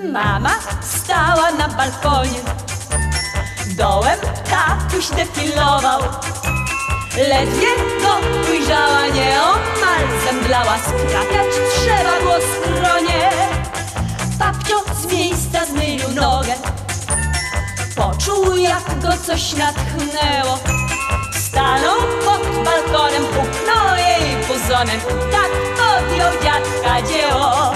Mama stała na balkonie, dołem tatuś defilował. Ledwie go ujrzała, nieomal zemdlała. Skakać trzeba było stronie. Babcio z miejsca zmylił nogę, poczuł, jak go coś natchnęło. Stanął pod balkonem, puknął jej puzonem. Tak podjął dziadka dzieło.